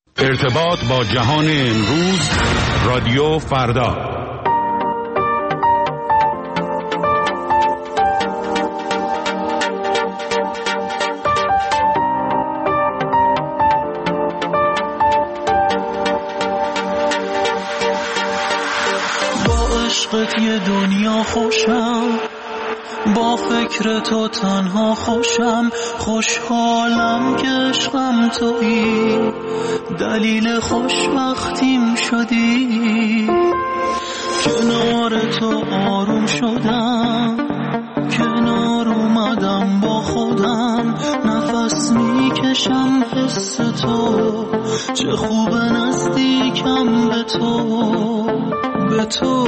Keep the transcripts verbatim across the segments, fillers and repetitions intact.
ارتباط با جهان امروز، رادیو فردا. با عشقت یه دنیا خوشم، با فکر تو تنها خوشم، خوشحالم که عشقم تویی، دلیل خوشبختیم شدی. کنار تو آروم شدم، کنار اومدم با خودم، نفس میکشم حس تو، چه خوب نزدیکم به تو، به تو.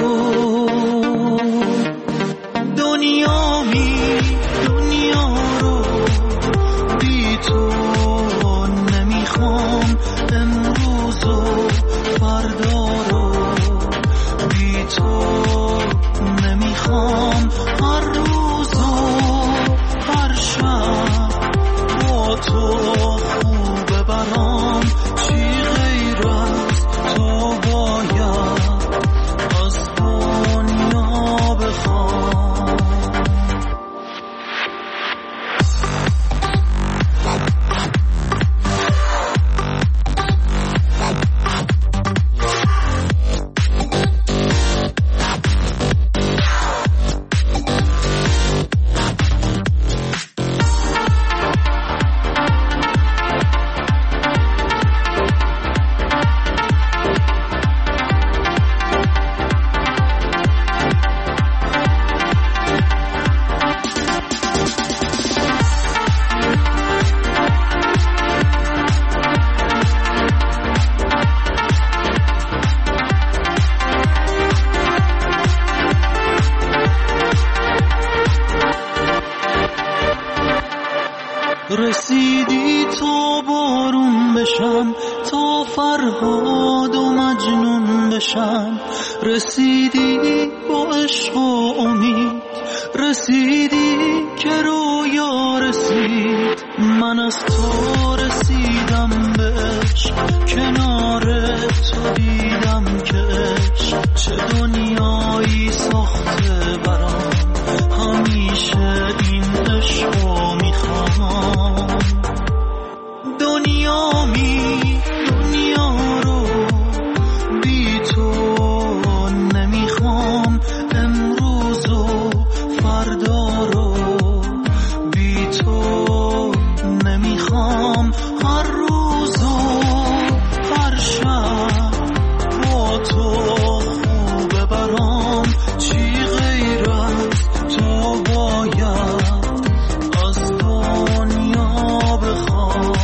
دنیا می دنیا رو بی تو نمیخوام، امروز و فردا رو بی تو نمیخوام، هر روز و هر شب با تو خوبه برام، چی غیر از تو باید از دنیا بخوام. رسیدی تا بارون بشم، تا فرهاد و مجنون بشم، رسیدی با عشق و امید، رسیدی که رویا رسید، من از تو رسیدم به عشق، کنار تو دیدم که عشق چه دنیایی ساخته برام، همیشه این عشقو میخوام. دنیا می دنیا رو بی تو نمیخوام، امروز و فردا رو بی تو نمیخوام، هر روز و هر شب با تو خوبه برام، چی غیر از تو باید از دنیا بخوام.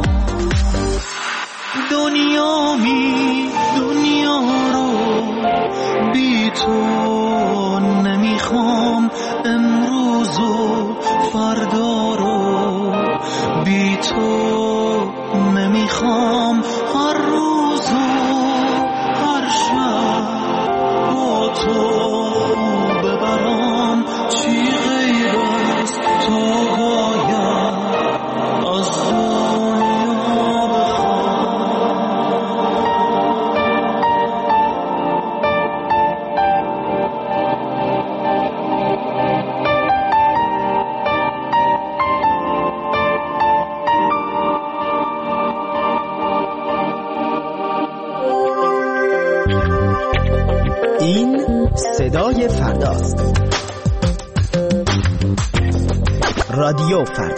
دنیا می دنیا رو بی تو نمیخوام، امروز و فردا رو بی تو نمیخوام، هر روز و هر شب با تو خوبه برام، چی غیر از تو باید از دنیا بخوام. این صدای فرداست. رادیو فردا.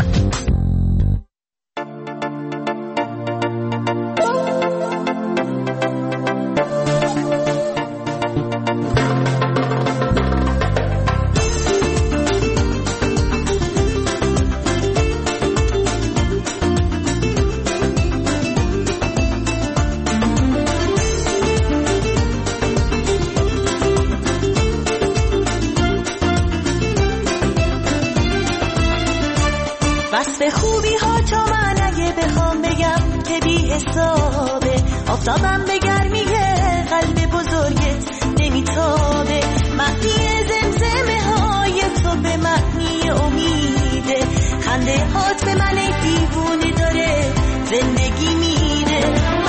وصف خوبی ها تو من اگه بخوام بگم که بی حسابه، آفتابم به گرمی قلب بزرگت نمیتابه، معنی زمزمه های تو به معنی امیده، خنده هات به من دیوونه داره زندگی میده.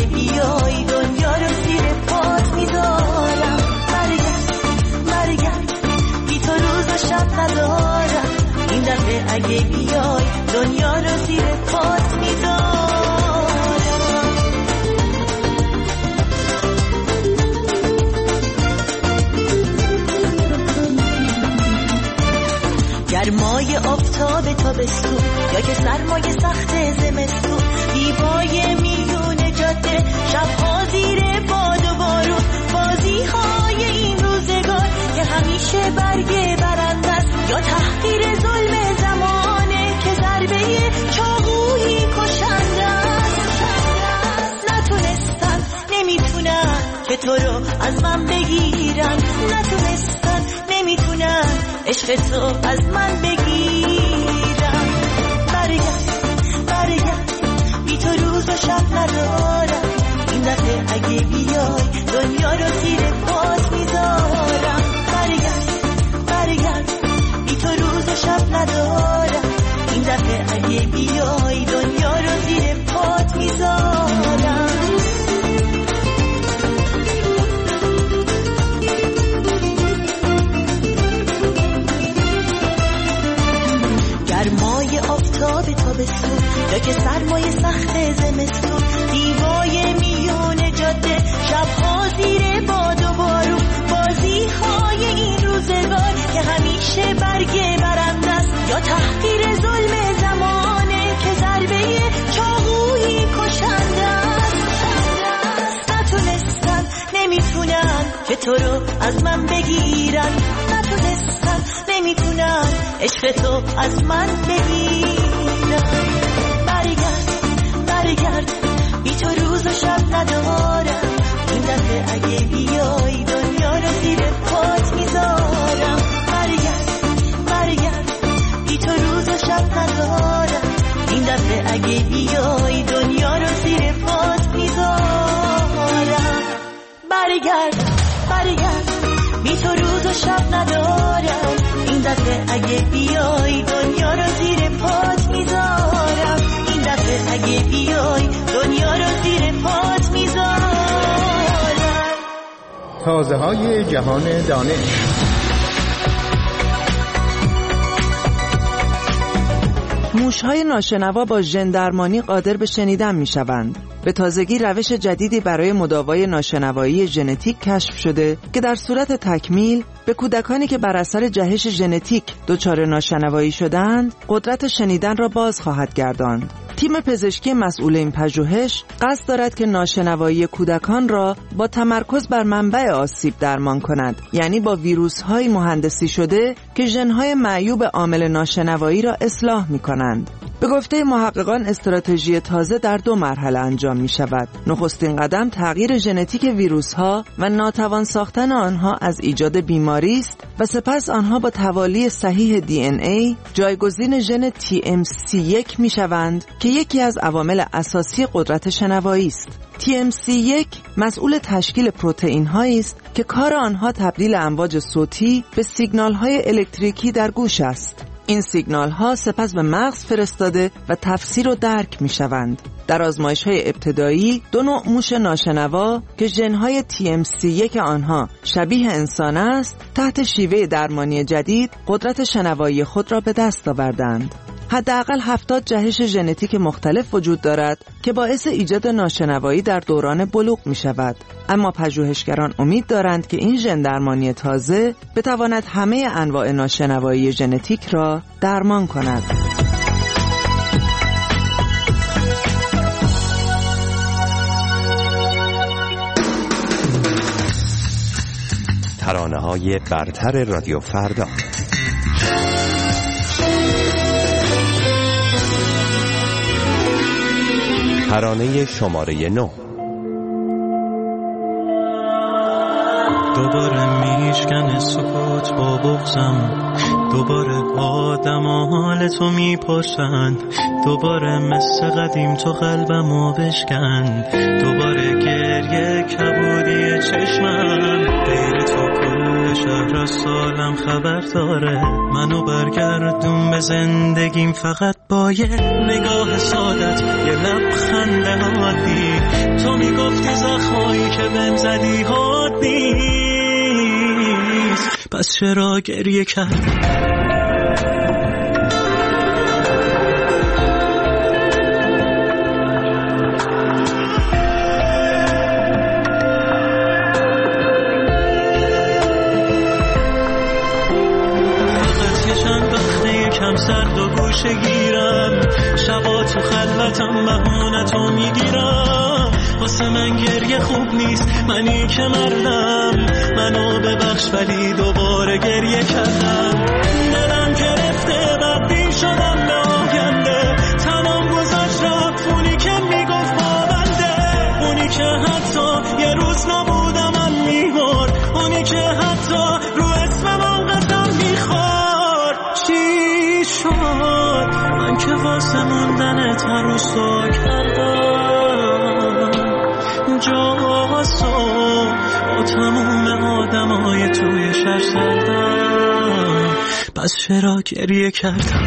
اگه بیای دنیا رو زیر پات میذارم. برگرد برگرد بی تو روز و شب ندارم. این دفعه اگه بیای دنیا رو زیر پات میذارم. گرمای آفتاب تابستون یا که سرمای سخت زمستون، دیوای میون جاده، شبها زیر باد و بارون، بازی های این روزگار که همیشه برگ برنده است یا تحقیر ظلم زمانه که ضربه چاقویی کشنده است. نتونستن نمیتونن که تو رو از من بگیرن، نتونستن نمیتونن عشق تو از من بگیرم. برگرد برگرد بی تو روز و شب ندارم. این دفعه اگه بیای دنیا رو زیر پات میذارم. برگرد برگرد بی تو روز و شب ندارم. این دفعه اگه بیای دنیا رو زیر پات میذارم. گرمای آفتاب تابستون یا که سرمای سخت زمستون، دیوای میون جاده، شبها زیر باد و بارون، بازی های این روزگار که همیشه برگ برنده است یا تحقیر ظلم زمانه که ضربه چاقویی کشنده است. نتونستن نمیتونن که تو رو از من بگیرن، نتونستن نمیتونن عشق تو از من بگیرن. برگرد برگرد بی تو روز و شب ندارم. این دفعه اگه بیای دنیا رو زیر پات میذارم. برگرد برگرد بی تو روز و شب ندارم. این دفعه اگه بیای دنیا رو زیر پات میذارم. برگرد برگرد بی تو روز و شب ندارم. این دفعه اگه بیای دنیا رو زیر پات میذارم. این دفعه اگه بیای دنیا رو زیر پات میذارم. تازه های جهان دانش. موش‌های ناشنوا با ژن درمانی قادر به شنیدن می‌شوند. به تازگی روش جدیدی برای مداوای ناشنوایی ژنتیک کشف شده که در صورت تکمیل به کودکانی که بر اثر جهش ژنتیک دچار ناشنوایی شدند، قدرت شنیدن را باز خواهد گرداند. تیم پزشکی مسئول این پژوهش قصد دارد که ناشنوایی کودکان را با تمرکز بر منبع آسیب درمان کند، یعنی با ویروس‌های مهندسی شده که ژن‌های معیوب عامل ناشنوایی را اصلاح می‌کنند. به گفته محققان استراتژی تازه در دو مرحله انجام می شود. نخستین قدم تغییر ژنتیک ویروس ها و ناتوان ساختن آنها از ایجاد بیماری است و سپس آنها با توالی صحیح دی ان ای جایگزین ژن تی ام سی یک می شوند که یکی از عوامل اساسی قدرت شنوایی است. تی ام سی یک مسئول تشکیل پروتئین هایی است که کار آنها تبدیل امواج صوتی به سیگنال های الکتریکی در گوش است. این سیگنال ها سپس به مغز فرستاده و تفسیر و درک می شوند. در آزمایش های ابتدایی دو نوع موش ناشنوا که ژن های تی ام سی یک آنها شبیه انسان است، تحت شیوه درمانی جدید قدرت شنوایی خود را به دست آوردند. حداقل هفتاد جهش ژنتیک مختلف وجود دارد که باعث ایجاد ناشنوایی در دوران بلوغ می شود. اما پژوهشگران امید دارند که این ژن درمانی تازه بتواند همه انواع ناشنوایی ژنتیک را درمان کند. ترانه‌های برتر رادیو فردا. ترانه شماره نو. دوباره میشکنه سکوت با بغزم، دوباره آدم حال تو میپرسن، دوباره مثل قدیم تو قلبمو بشکن، دوباره گریه کبودی چشمم، غیر تو کل شهر از سالم خبر داره، منو برگردون تموم زندگیم فقط با یه نگاه سادت، یه لبخند عادی. تو میگفتی زخمایی که بهم زدی حادی نیست، پس چرا گریه کردی؟ سرد و گوشه گیرم، شبا تو خلوتم بهونتو میگیرم. واسه من گریه خوب نیست، منی که مردم، منو ببخش ولی دوباره گریه کردم. دلم گرفته بدبین شدم به آینده، تنم گذاشت رفت اونی که میگفت پابنده، اونی که حتی یه روز نبودم من میمرد، اونی که حتی رو اسمم قسم میخورد. چی شد من که واسه موندن تروسا کردم جاسو با تموم آدمای توی شهر سردم، پس چرا گریه کردم؟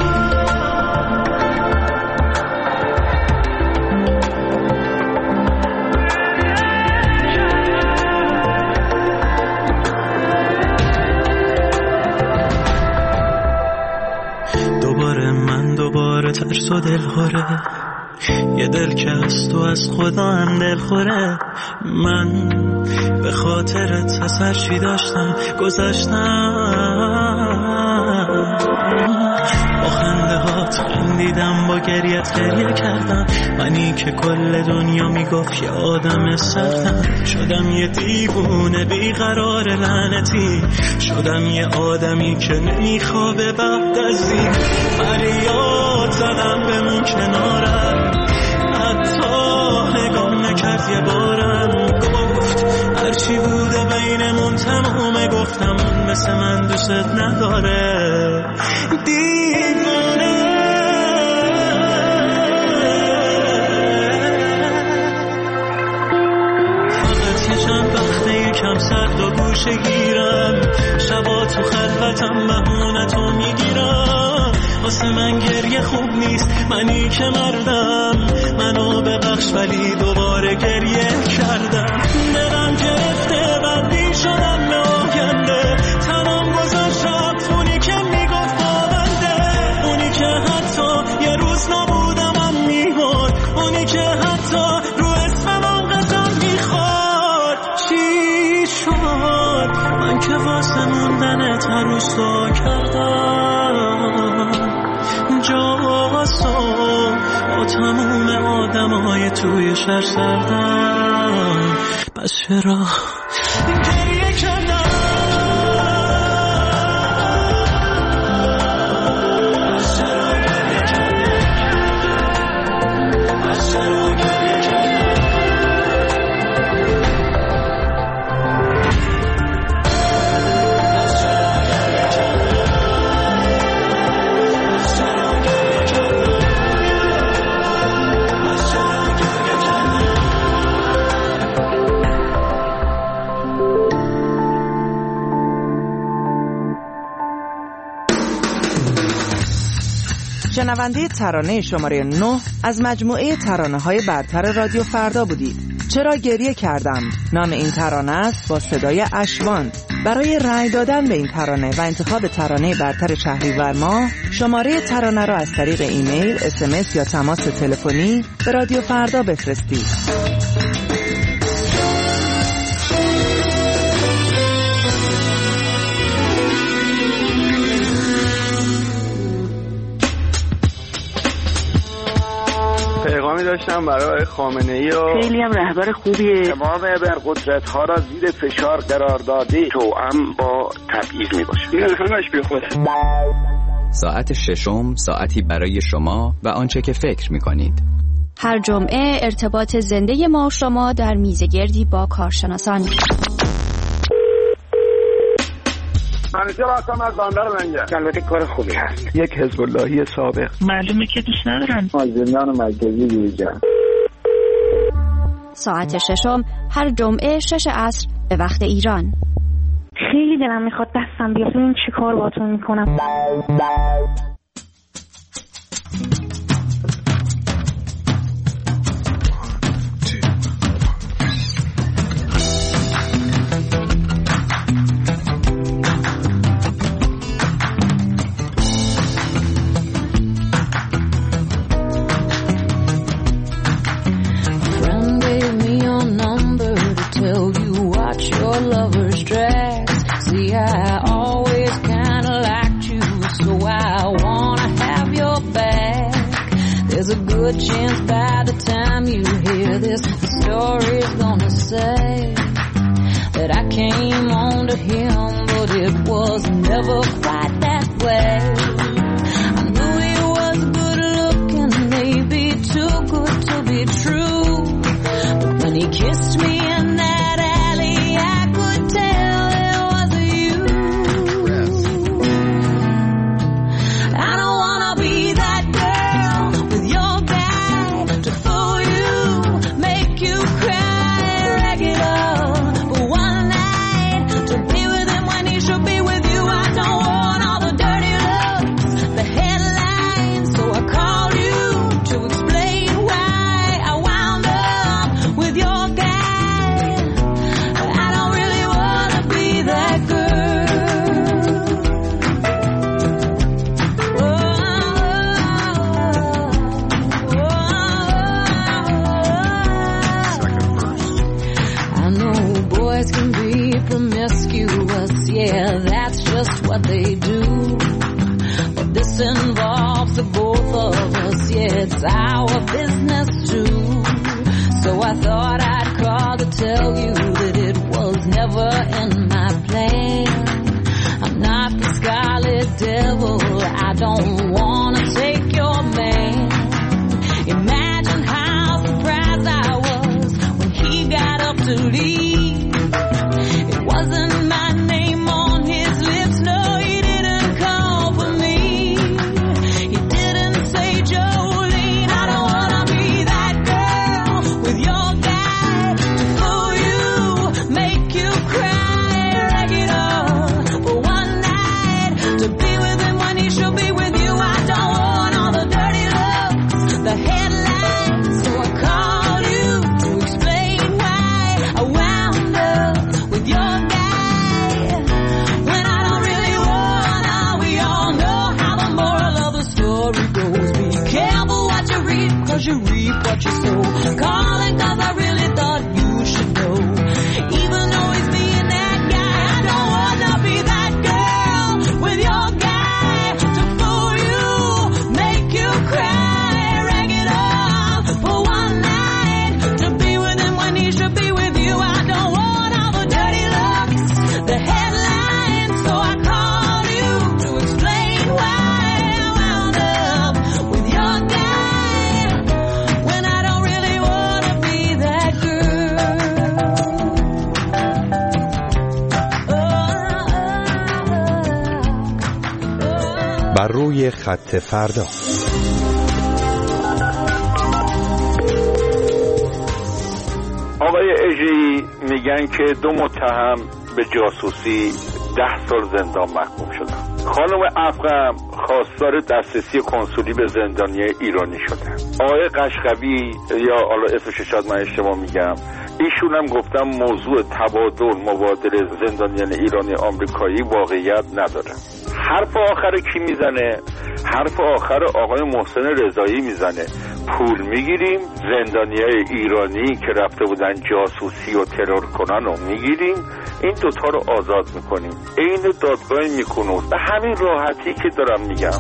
ترس و دل خوره، یه دل که از تو از خدا هم دل خوره. من به خاطرت اثر چی داشتم گذاشتم، با خنده هات خندیدم، با گریت گریه کردم. منی که کل دنیا میگفت یه آدم سردم، شدم یه دیوونه بیقرار لعنتی، شدم یه آدمی که نمیخوابه بعد از این. فریاد زدم بمون کنارم، حتی نگام نکرد یه بارم، گفت هرچی بوده بینمون تمومه، گفتم مثل من دوست نداره دیوونه. فقط یه چند وقته یکم سرد و گوشه گیرم، شبا تو خلوتم بهونتو میگیرم. واسه من گریه خوب نیست، منی که مردم، منو ببخش ولی دوباره گریه کردم. دلم گرفته بدبین شدم به آینده، تنم گذاشت رفت اونی که میگفت پابنده، اونی که حتی یه روز نبودم من میمرد، اونی که حتی رو اسمم قسم میخورد. چی شد من که واسه موندن تروسا کردم جاسو با تموم آدمای توی شهر سردم، پس چرا گریه کردم؟ شنونده ترانه شماره نه از مجموعه ترانه‌های برتر رادیو فردا بودید. چرا گریه کردم نام این ترانه است، با صدای اشوان. برای رأی دادن به این ترانه و انتخاب ترانه برتر شهریور ماه، شماره ترانه را از طریق ایمیل، اس ام اس یا تماس تلفنی به رادیو فردا بفرستید. پیغامی داشتم برای خامنه‌ای و خیلی هم رهبر خوبیه، تمام ابرقدرت ها را زیر فشار قرار داده، توأم با تبعیض میباشه. این همش بی خوده. ساعت ششم، ساعتی برای شما و آنچه که فکر میکنید. هر جمعه ارتباط زنده ما و شما در میزگردی با کارشناسان. منیجر هستم از بندر منجر. البته کار خوبی هست. یک حزب اللهی سابق. معلومه که دوست ندارن. مازندران مرکزی جوجا. ساعت ششم هر جمعه شش عصر به وقت ایران. خیلی دلم میخواد دستم بیاد، ببین چی کار باهاتون میکنم. good chance by the time you hear this, the story's gonna say that I came on to him, but it was never quite that way. I knew he was good looking, maybe too good to be true, but when he kissed me in that alley, I could tell it was you. I don't wanna be that girl with your guy to fool you, make you cry, rag it up for one night, to be with him when he should be with you. I don't want all the dirty looks, the headlines, so I called you to explain why I wound up with your guy. I don't really wanna be that girl. I know boys can be promiscuous, yeah, that's just what they do. But this involves the both of us, yeah, it's our business too. So I thought I'd call to tell you that it was never in my plan. I'm not the Scarlet Devil, I don't wanna take your man. Imagine how surprised I was when he got up to leave. It wasn't my name on his lips, no, he didn't call for me. He didn't say Jolene. I don't wanna be that girl with your guy to fool you, make you cry, rag it up for one night, to be with him when he should be with you. I don't want all the dirty looks, the headlines, so I called you to explain why I wound up with your guy when I don't really wanna. We all know how the moral of the story goes. Be careful what you read, cause you reap what you sow. Calling cause I really thought you should know. Even though he's being that guy, I don't wanna be that girl with your guy to fool you, make you cry, rag it up for one night, to be with him when he should be with you. I don't want all the dirty looks, the headlines, so I called you to explain why I wound up with your guy when I don't really wanna be that girl. بر روی خط فردا. آقای اژه‌ای میگن که دو متهم به جاسوسی ده سال زندان محکوم شدن. خانم افغم خواستار دسترسی کنسولی به زندانیای ایرانی شدن. آقای قشقوی، یا حالا اسمش شاید من اشتباه میگم، ایشون هم گفتم موضوع تبادل مبادله زندانیان ایرانی آمریکایی واقعیت نداره. حرف آخر کی میزنه؟ حرف آخر آقای محسن رضایی میزنه. پول میگیریم، زندانیای ایرانی که رفته بودن جاسوسی و ترور کنن رو میگیریم، این دوتا رو آزاد میکنیم. این دادگاه میکنوز، به همین راحتی که دارم میگم.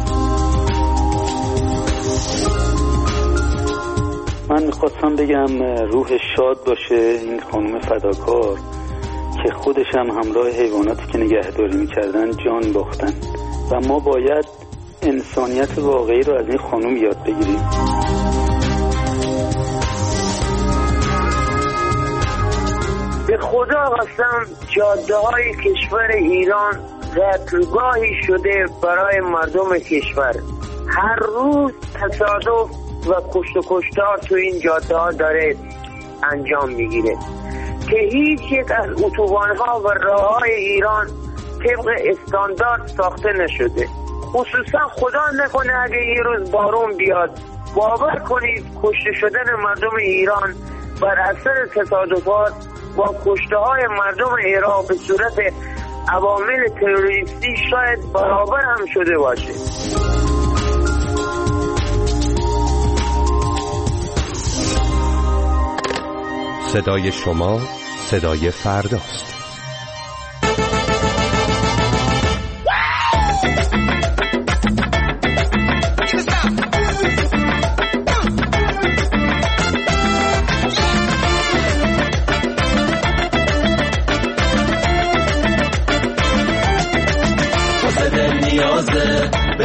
من میخواستم بگم روح شاد باشه این خانم فداکار که خودش هم همراه حیواناتی که نگهداری میکردن جان باختن و ما باید انسانیت واقعی رو از این خانم یاد بگیریم. به خدا قسم جاده های کشور ایران قتلگاهی شده برای مردم کشور. هر روز تصادف و کشت و کشتار تو این جاده ها داره انجام میگیره که هیچ یک از اتوبان ها و راه های ایران طبق استاندارد ساخته نشده. خصوصا خدا نکنه اگه یه روز بارون بیاد، باور کنید کشته شدن مردم ایران بر اثر تصادفات با کشته های مردم عراق به صورت عوامل تروریستی شاید برابر هم شده باشه. صدای شما صدای فرداست.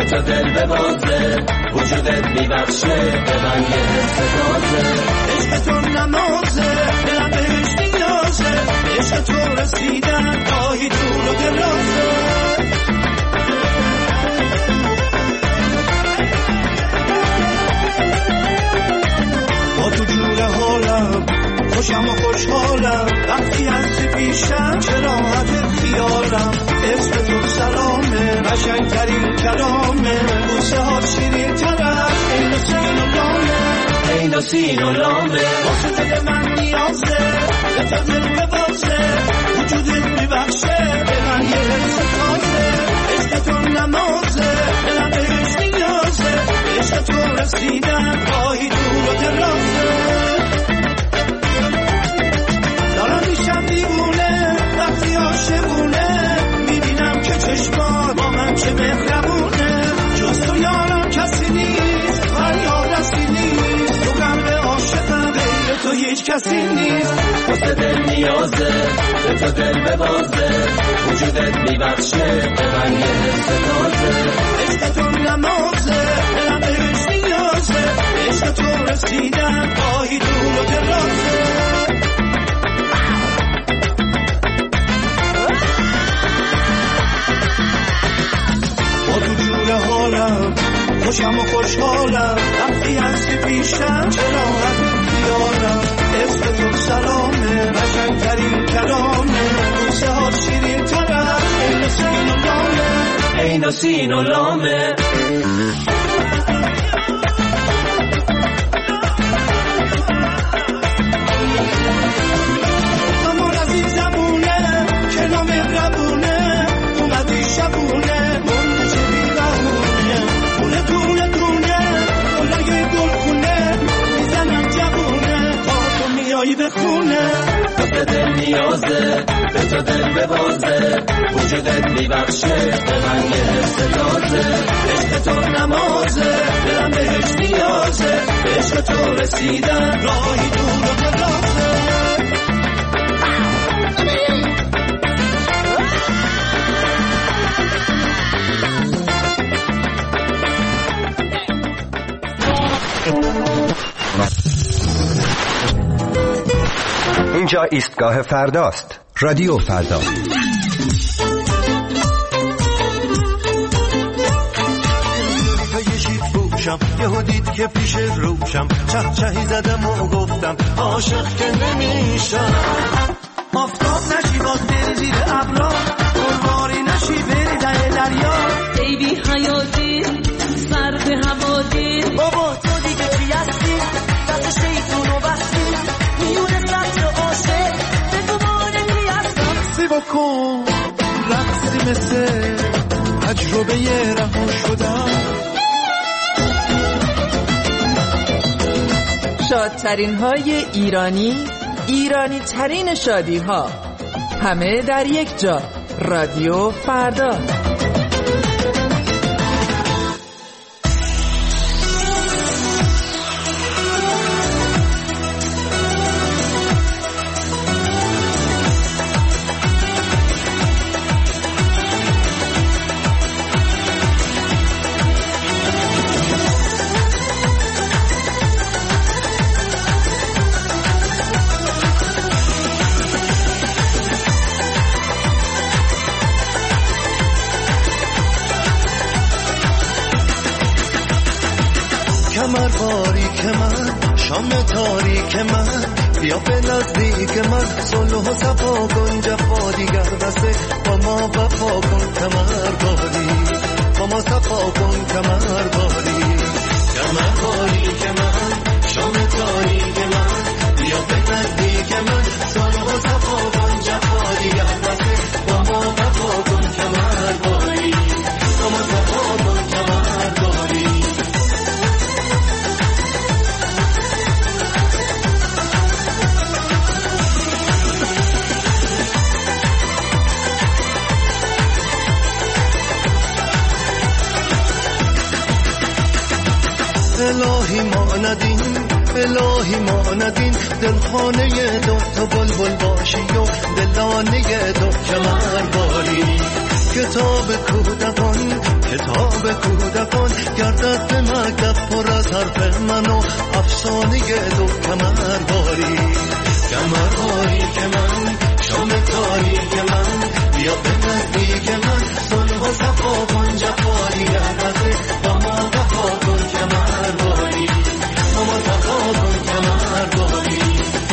به تو دل ببازه وجودت میبخشه به من یه حس تازه عشق تو نمازه دلم بهش نیازه عشق تو رسیدن راهی دور و درازه با تو جور حالم خوشم و خوشحالم وقتی هستی پیشم چه راحت خیالم اسم تو سلامه قشنگترین کلامه بوسه ها شیرین ترم این و سین و لامه این و سین و لامه واسه دل من نیازه به تو دل ببازه وجودت میبخشه به من یه حس تازه عشق تو نمازه دلم بهش نیازه عشق تو رسیدن راهی دور و درازه دارم میشم دیوونه وقتی عاشقونه میبینم که چشمان با من چه مهربونه جز تو یارم کسی نیست فریاد رسی نیست تو قلب عاشقم غیر تو هیچ کسی نیست واسه دل نیازه به تو دل ببازه وجودت میبخشه به من یه حس تازه عشق تو نمازه دلم بهش نیازه عشق تو رسیدن راهی دور و درازه حالم خوشم و خوشحالم وقتی هستی پیشم چه راحت خیالم اسم تو سلامه قشنگترین کلامه بوسه ها شیرین ترم این و سین و لامه این و سین و لامه امان از این زبونه که نامهربونه اومدی شبونه به خونه به دل نیازه به تو دل ببازه وجودت میبخشه به من یه حس تازه عشق تو نمازه دلم بهش نیازه عشق تو رسیدن راهی دور و درازه اینجا ایستگاه فرداست. رادیو فردا. یهو دید که پیش روشم چه چهی زدم و گفتم عاشق که نمیشم آفتاب نشی باز بری زیر ابرا قرباری نشی بری در دریا ای بی حیاتی سر به هوا دید بابا تو دیگه چی هستی دست شیطون و بستی میونه سطر عاشق به گمان کی هستم سی بکن رقصی مثل تجربه رها شدم شادترین های ایرانی، ایرانی ترین شادی ها، همه در یک جا. رادیو فردا. کمر باریک من شام تاریک من بیا به نزدیک من صلح و صفا کن جفا دیگر بسه با ما وفا کن کمر باری با ما صفا کن کمر باری کمر باریک من شام تاریک من بیا به نزدیک من صلح و صفا کن جفا دیگر بسه با ما وفا کن کمر باری با ما صفا کن کمر باری الهی ما ندین الهی ما ندین دلخانه تو تو بلبل باشی و دلانه تو کمر باری کتاب کودکان کتاب کودکان گردد به مکتب پر از حرف من و افسانه دو کمرباری کمرباری که من شام تاریک من بیا به نزدیک من صلح و صفا کن جفایی گردده با ما وفا کن کمرباری با ما صفا کن کمرباری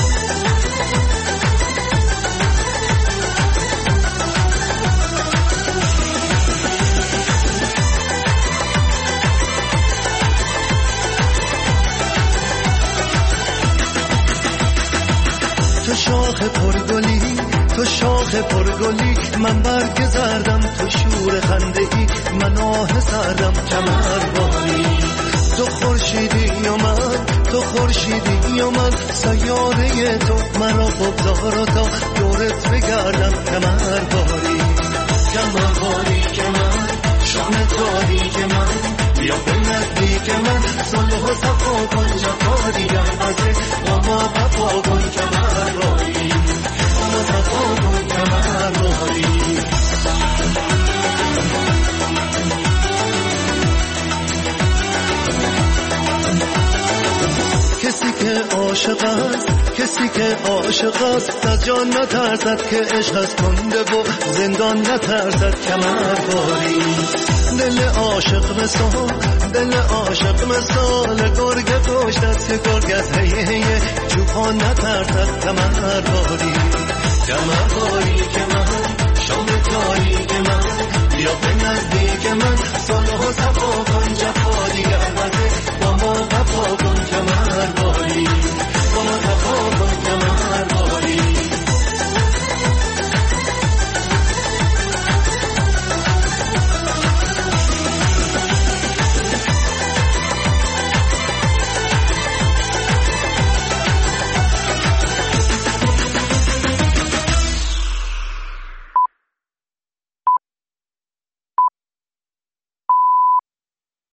تو شاخ پرگلی تو شاخ پرگلی من برگ زردم تو شور خنده ای من آه سردم کمرباری تو خورشیدی و من تو خورشیدی و من سیاره تو مرا بگذار و تا دورت بگردم کمرباری کمرباری که من شام تاریک من بیا به نزدیک من صلح و صفا کن جفا دیگر ازه با ما وفا کن کمرباری با ما صفا کن کمرباری کسی که عاشق است کسی که عاشق است از جان نترسد که عشق از کنده و زندان نترسد کمرباری دل عاشق مثال دل عاشق مثال گرگ پشت است که گرگ از هیه هیه چوپان نترسد کمرباری کمرباری که من شام تاریک من بیا به نزدیک من صلح و صفا